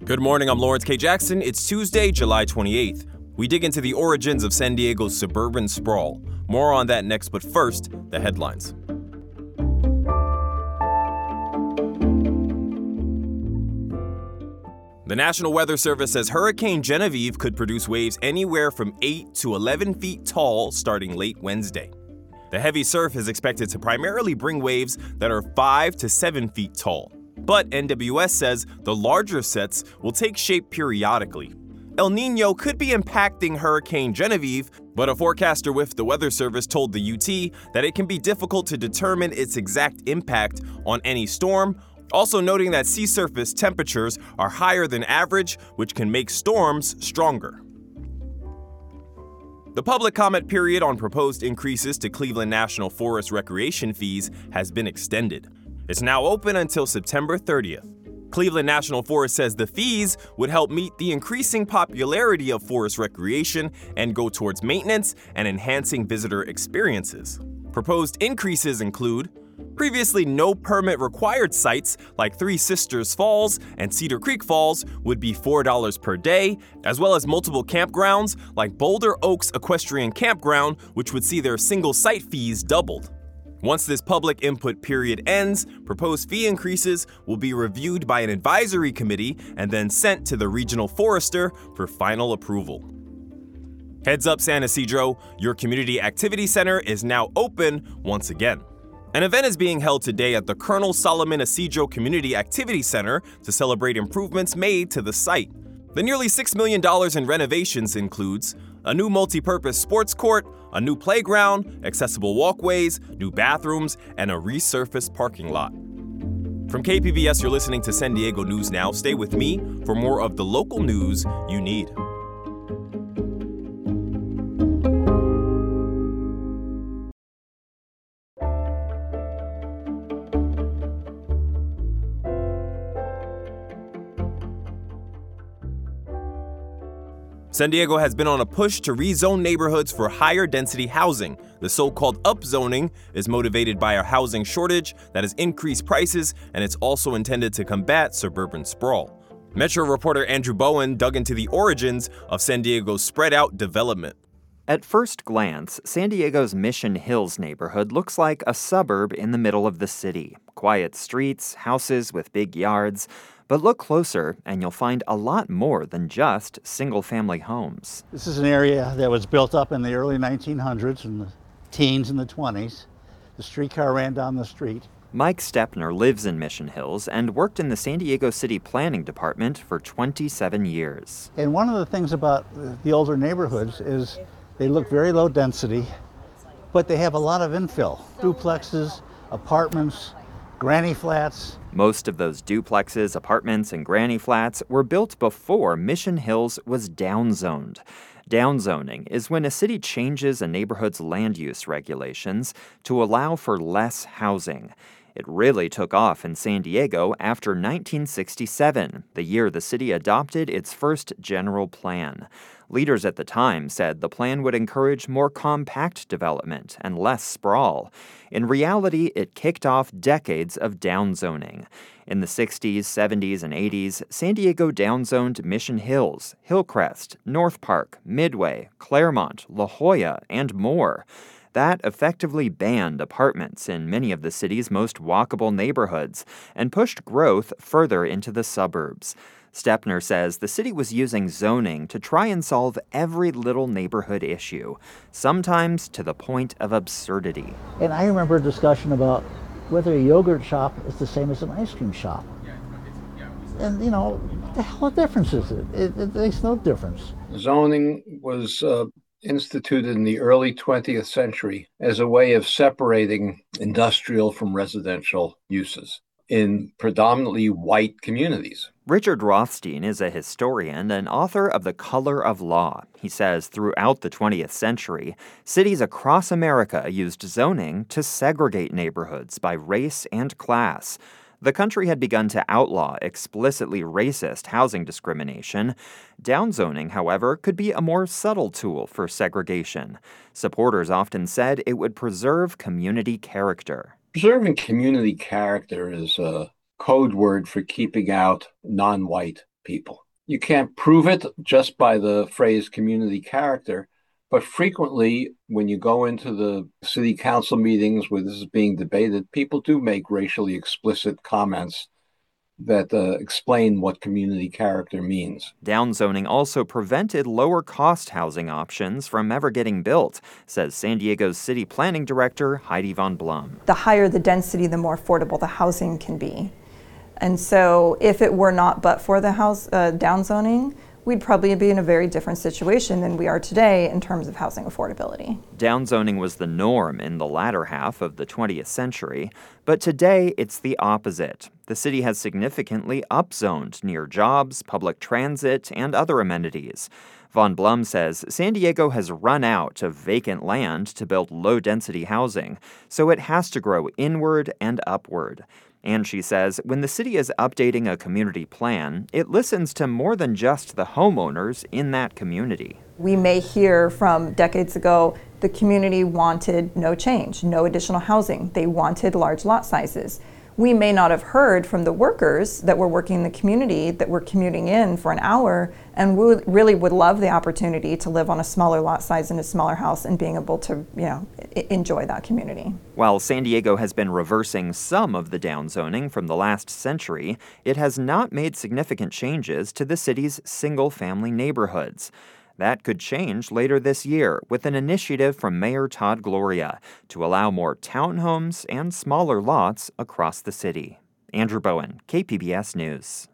Good morning, I'm Lawrence K. Jackson. It's Tuesday, July 28th. We dig into the origins of San Diego's suburban sprawl. More on that next, but first, the headlines. The National Weather Service says Hurricane Genevieve could produce waves anywhere from 8 to 11 feet tall starting late Wednesday. The heavy surf is expected to primarily bring waves that are 5 to 7 feet tall. But NWS says the larger sets will take shape periodically. El Nino could be impacting Hurricane Genevieve, but a forecaster with the Weather Service told the UT that it can be difficult to determine its exact impact on any storm, also noting that sea surface temperatures are higher than average, which can make storms stronger. The public comment period on proposed increases to Cleveland National Forest recreation fees has been extended. It's now open until September 30th. Cleveland National Forest says the fees would help meet the increasing popularity of forest recreation and go towards maintenance and enhancing visitor experiences. Proposed increases include previously no permit required sites like Three Sisters Falls and Cedar Creek Falls would be $4 per day, as well as multiple campgrounds like Boulder Oaks Equestrian Campground, which would see their single site fees doubled. Once this public input period ends, proposed fee increases will be reviewed by an advisory committee and then sent to the regional forester for final approval. Heads up, San Ysidro, your community activity center is now open once again. An event is being held today at the Colonel Solomon Ysidro Community Activity Center to celebrate improvements made to the site. The nearly $6 million in renovations includes a new multi-purpose sports court, a new playground, accessible walkways, new bathrooms, and a resurfaced parking lot. From KPBS, you're listening to San Diego News Now. Stay with me for more of the local news you need. San Diego has been on a push to rezone neighborhoods for higher density housing. The so-called upzoning is motivated by a housing shortage that has increased prices, and it's also intended to combat suburban sprawl. Metro reporter Andrew Bowen dug into the origins of San Diego's spread-out development. At first glance, San Diego's Mission Hills neighborhood looks like a suburb in the middle of the city. Quiet streets, houses with big yards. But look closer, and you'll find a lot more than just single-family homes. This is an area that was built up in the early 1900s and the teens and the 20s. The streetcar ran down the street. Mike Stepner lives in Mission Hills and worked in the San Diego City Planning Department for 27 years. And one of the things about the older neighborhoods is they look very low density, but they have a lot of infill. Duplexes, apartments, granny flats. Most of those duplexes, apartments, and granny flats were built before Mission Hills was downzoned. Downzoning is when a city changes a neighborhood's land use regulations to allow for less housing. It really took off in San Diego after 1967, the year the city adopted its first general plan. Leaders at the time said the plan would encourage more compact development and less sprawl. In reality, it kicked off decades of downzoning. In the 60s, 70s, and 80s, San Diego downzoned Mission Hills, Hillcrest, North Park, Midway, Claremont, La Jolla, and more. That effectively banned apartments in many of the city's most walkable neighborhoods and pushed growth further into the suburbs. Stepner says the city was using zoning to try and solve every little neighborhood issue, sometimes to the point of absurdity. And I remember a discussion about whether a yogurt shop is the same as an ice cream shop. And, you know, what difference is it? It makes no difference. Zoning was instituted in the early 20th century as a way of separating industrial from residential uses in predominantly white communities. Richard Rothstein is a historian and author of The Color of Law. He says throughout the 20th century, cities across America used zoning to segregate neighborhoods by race and class. The country had begun to outlaw explicitly racist housing discrimination. Downzoning, however, could be a more subtle tool for segregation. Supporters often said it would preserve community character. Preserving community character is a code word for keeping out non-white people. You can't prove it just by the phrase community character, but frequently when you go into the city council meetings where this is being debated, people do make racially explicit comments that explain what community character means. Downzoning also prevented lower-cost housing options from ever getting built, says San Diego's city planning director Heidi Von Blum. The higher the density, the more affordable the housing can be. And so if it were not but for the downzoning, we'd probably be in a very different situation than we are today in terms of housing affordability. Downzoning was the norm in the latter half of the 20th century, but today it's the opposite. The city has significantly upzoned near jobs, public transit, and other amenities. Von Blum says San Diego has run out of vacant land to build low-density housing, so it has to grow inward and upward. And she says when the city is updating a community plan, it listens to more than just the homeowners in that community. We may hear from decades ago the community wanted no change, no additional housing. They wanted large lot sizes. We may not have heard from the workers that were working in the community that were commuting in for an hour and really would love the opportunity to live on a smaller lot size in a smaller house and being able to, enjoy that community. While San Diego has been reversing some of the downzoning from the last century, it has not made significant changes to the city's single-family neighborhoods. That could change later this year with an initiative from Mayor Todd Gloria to allow more townhomes and smaller lots across the city. Andrew Bowen, KPBS News.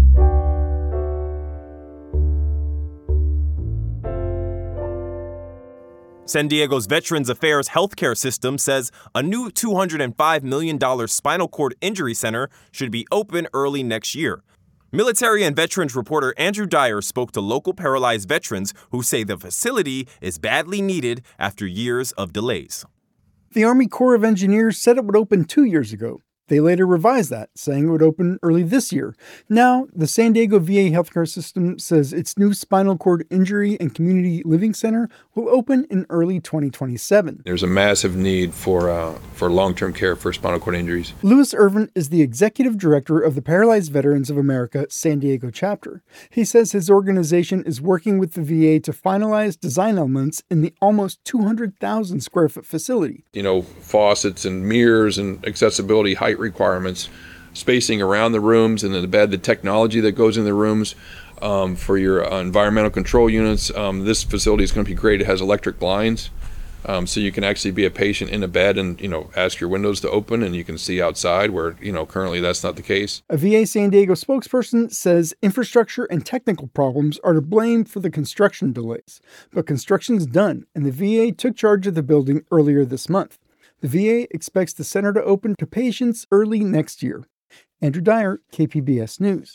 San Diego's Veterans Affairs healthcare system says a new $205 million spinal cord injury center should be open early next year. Military and veterans reporter Andrew Dyer spoke to local paralyzed veterans who say the facility is badly needed after years of delays. The Army Corps of Engineers said it would open 2 years ago. They later revised that, saying it would open early this year. Now, the San Diego VA healthcare system says its new spinal cord injury and community living center will open in early 2027. There's a massive need for long-term care for spinal cord injuries. Louis Irvin is the executive director of the Paralyzed Veterans of America San Diego chapter. He says his organization is working with the VA to finalize design elements in the almost 200,000 square foot facility. Faucets and mirrors and accessibility, height requirements, spacing around the rooms and in the bed, the technology that goes in the rooms for your environmental control units. This facility is going to be great. It has electric blinds, so you can actually be a patient in a bed and, ask your windows to open and you can see outside where, currently that's not the case. A VA San Diego spokesperson says infrastructure and technical problems are to blame for the construction delays. But construction's done, and the VA took charge of the building earlier this month. The VA expects the center to open to patients early next year. Andrew Dyer, KPBS News.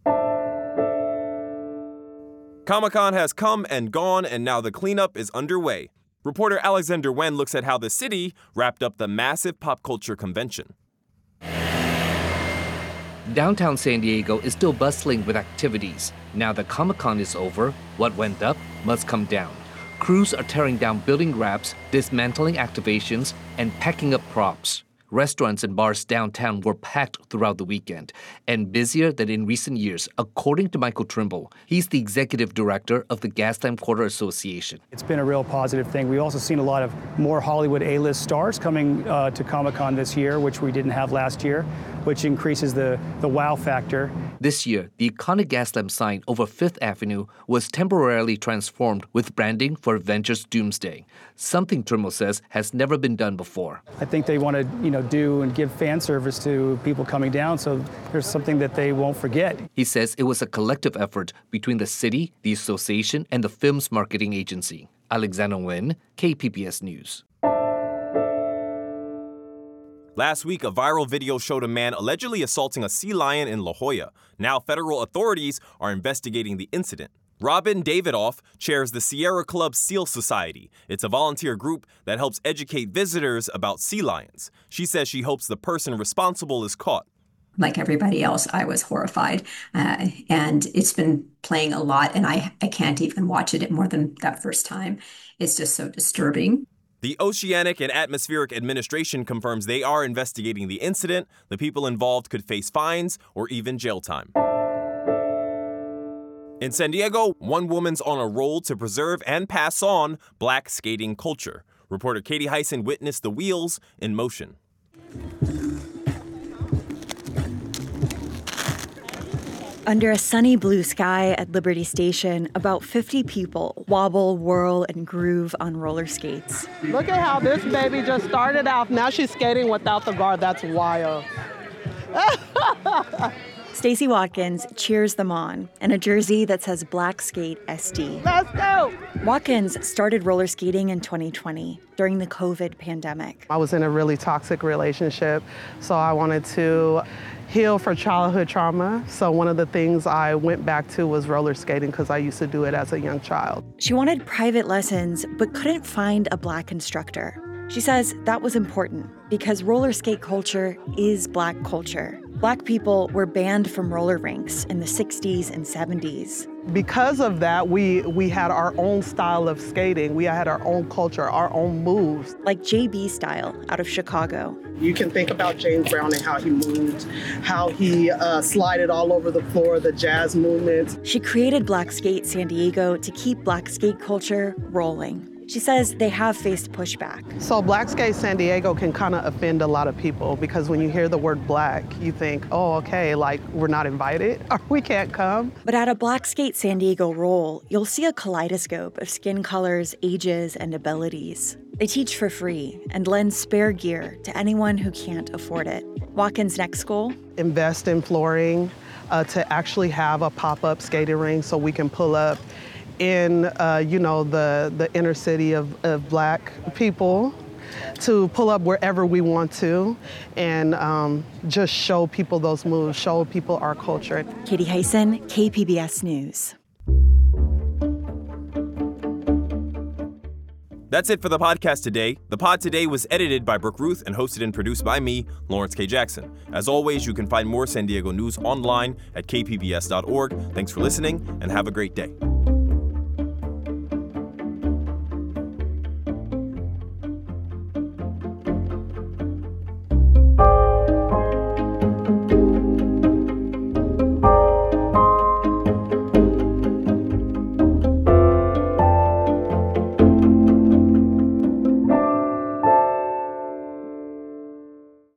Comic-Con has come and gone, and now the cleanup is underway. Reporter Alexander Wen looks at how the city wrapped up the massive pop culture convention. Downtown San Diego is still bustling with activities. Now that Comic-Con is over, what went up must come down. Crews are tearing down building wraps, dismantling activations, and packing up props. Restaurants and bars downtown were packed throughout the weekend and busier than in recent years, according to Michael Trimble. He's the executive director of the Gaslamp Quarter Association. It's been a real positive thing. We've also seen a lot of more Hollywood A-list stars coming to Comic-Con this year, which we didn't have last year, which increases the wow factor. This year, the iconic Gaslamp sign over 5th Avenue was temporarily transformed with branding for Avengers Doomsday, something Trimble says has never been done before. I think they want to, do and give fan service to people coming down, so there's something that they won't forget. He says it was a collective effort between the city, the association, and the film's marketing agency. Alexander Nguyen, KPBS News. Last week, a viral video showed a man allegedly assaulting a sea lion in La Jolla. Now, federal authorities are investigating the incident. Robin Davidoff chairs the Sierra Club Seal Society. It's a volunteer group that helps educate visitors about sea lions. She says she hopes the person responsible is caught. Like everybody else, I was horrified. And it's been playing a lot, and I can't even watch it more than that first time. It's just so disturbing. The Oceanic and Atmospheric Administration confirms they are investigating the incident. The people involved could face fines or even jail time. In San Diego, one woman's on a roll to preserve and pass on black skating culture. Reporter Katie Hyson witnessed the wheels in motion. Under a sunny blue sky at Liberty Station, about 50 people wobble, whirl, and groove on roller skates. Look at how this baby just started out. Now she's skating without the guard. That's wild. Stacey Watkins cheers them on in a jersey that says Black Skate SD. Let's go! Watkins started roller skating in 2020 during the COVID pandemic. I was in a really toxic relationship, so I wanted to heal for childhood trauma. So one of the things I went back to was roller skating because I used to do it as a young child. She wanted private lessons but couldn't find a Black instructor. She says that was important because roller skate culture is Black culture. Black people were banned from roller rinks in the 60s and 70s. Because of that, we had our own style of skating. We had our own culture, our own moves. Like JB style out of Chicago. You can think about James Brown and how he moved, how he slided all over the floor, the jazz movements. She created Black Skate San Diego to keep Black skate culture rolling. She says they have faced pushback. So Black Skate San Diego can kind of offend a lot of people because when you hear the word black, you think, oh, okay, like we're not invited or we can't come. But at a Black Skate San Diego roll, you'll see a kaleidoscope of skin colors, ages, and abilities. They teach for free and lend spare gear to anyone who can't afford it. Watkins' next goal? Invest in flooring to actually have a pop-up skating ring so we can pull up in, the inner city of Black people, to pull up wherever we want to and just show people those moves, show people our culture. Katie Hyson, KPBS News. That's it for the podcast today. The pod today was edited by Brooke Ruth and hosted and produced by me, Lawrence K. Jackson. As always, you can find more San Diego news online at kpbs.org. Thanks for listening and have a great day.